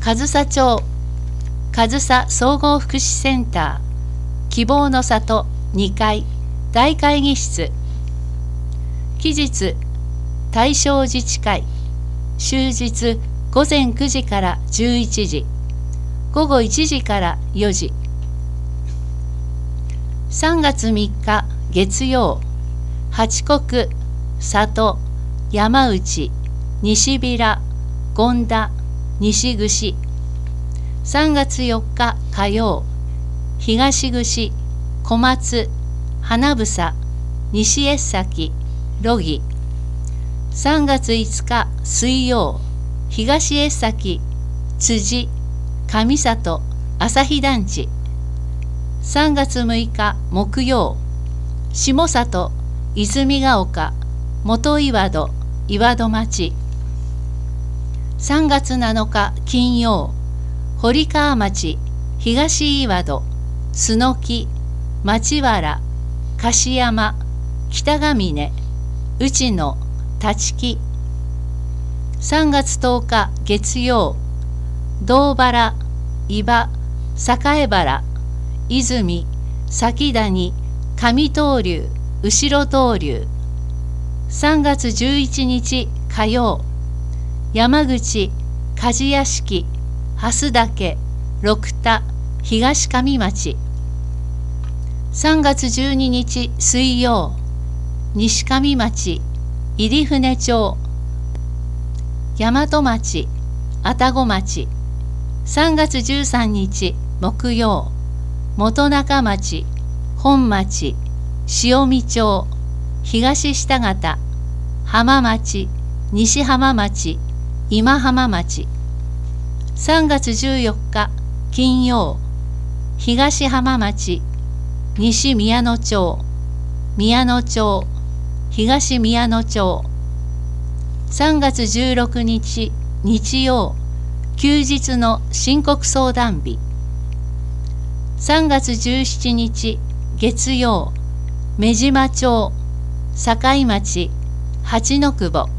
上総町上総総合福祉センター希望の里2階大会議室。期日大正自治会、終日午前9時から11時、午後1時から4時。3月3日月曜、八国、里、山内、西平、権田、西串。3月4日火曜、東串、小松、花房、西江崎、ロギ。3月5日水曜、東江崎、辻、上里、朝日団地。3月6日木曜、下里、泉ヶ丘、元岩戸、岩戸町。3月7日金曜、堀川町、東岩戸、須の木、町原、樫山、北ヶ峰、内野、立木。3月10日月曜、堂原、伊庭、栄原、泉、崎谷、上東流、後ろ東流。3月11日火曜、山口、梶屋敷、蓮岳、六田、東上町。3月12日水曜、西上町、入船町、大和町、愛宕町。3月13日木曜、元中町、本町、塩見町、東下方、浜町、西浜町、今浜町。3月14日金曜、東浜町、西宮野町、宮野町、東宮野町。3月16日日曜、休日の申告相談日。3月17日月曜、目島町、境町、八の久保。